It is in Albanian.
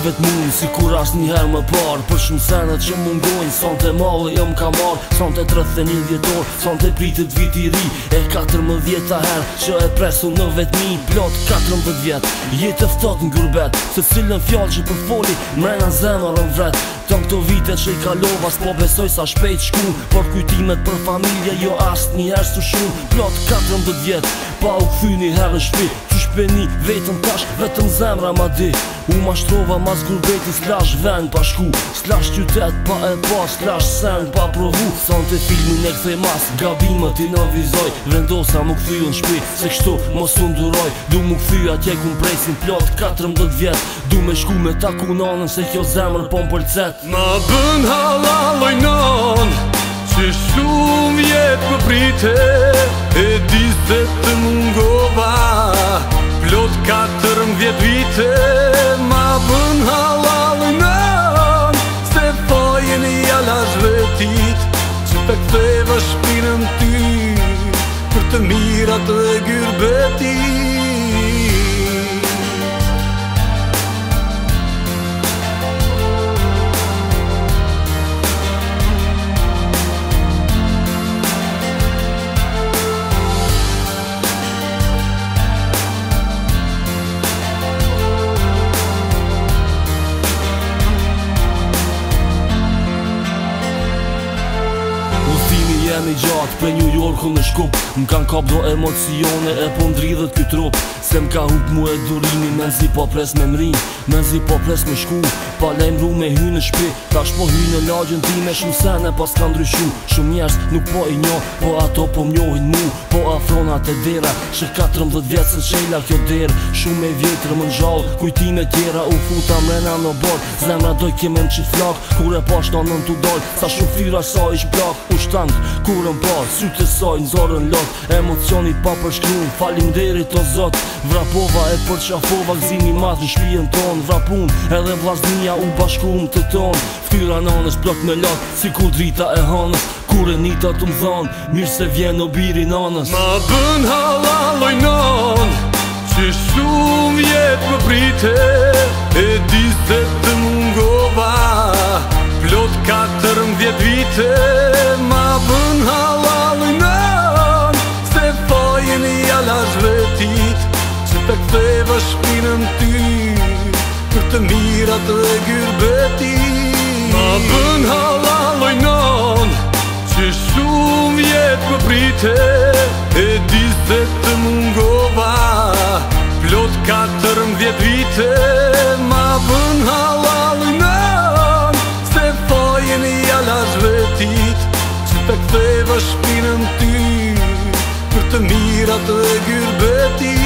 vetmun si kur as njëherë më parë. Për shumë senet që mungojnë, sonte malë jëm ka marë. Sonte 31 vjetor, sonte pritet vit i ri. E 14 herë që e presu në vetmi. Plot 14 vjet, jetë ftot në gurbet. Se cilën fjallë që përfoli, mrena zemërën vret. Ton këto vite që i kalova, s'po besoj sa shpejt shkun. Por kujtimet për familje, jo asë njëherë s'u shun. Plot 14 vjet, pa u kthy një herë në shpi. Që shpeni vetëm tash, vetëm zemra ma di. U mashtrova mas gurbeti, s'lash vend pa shku. S'lash qytet pa e pa, s'lash sen pa provu. Sonte filmin e kthej mas, gabimet i në vizoj. Vendosa mu kthy në shpi, se kështu mos u nduroj. Du mu kthy atje ku m'presin plot 14 vjet. Du me shku me taku nanën, se kjo zemër po m'përcet. Ma bën halalloj non, që shumë vjet më prite. E di se të mungova, plot 14 vite. Ma bën halalloj non, se fojën i alash vetit. Që të ktheva shpinën ty, për të mirat e gyrbetit. Jemi gjatë për New Yorku në shkup. M'kan kap do emocione e po m'dridhet ky trup. Se m'ka hup mu e durimi, men zi po pres me mrin. Men zi po pres me shku, pa lejm ru me hy në shpi. Tash po hy në lagjën time, shumë sene pas ka ndryshu. Shumë njerës nuk po i njo, po ato po m'njohin mu. Po afronat e dera, që 14 vjet se qela kjo derë. Shumë e vjetër më n'gjallë, kujtime tjera u futa mrena në bord. Zemra doj keme m'qit flak, kur e pash në nën t'u dal. Sa shumë fyra sa ish blak, u shtank kurën par, sytë e saj në zorën lot. Emocioni pa përshkruan, falimderit o zot. Vrapova e përqafova, gzimi mat në shpijen ton. Vrapun edhe vllaznia u bashkum të ton. Fyra nanës plot me lot, si ku drita e hanës. Kur e nita të m'than, mirë se vjen o biri nanës. Ma bën halalloj non, që shumë vjet më prite. E di se të mungova, plot 14 vite. Ma bën halalloj non, se fojën i alash vetit. Që të ktheva shpinën ty, për të mirat e gyrbetit. Ma bën halalloj non, që shumë vjet më prite. E di se të mungova, plot 14 vite. Ma bën halalloj non, se fojën i alash vetit. Që të ktheva shpinën ty, për të mirat e gyrbetit.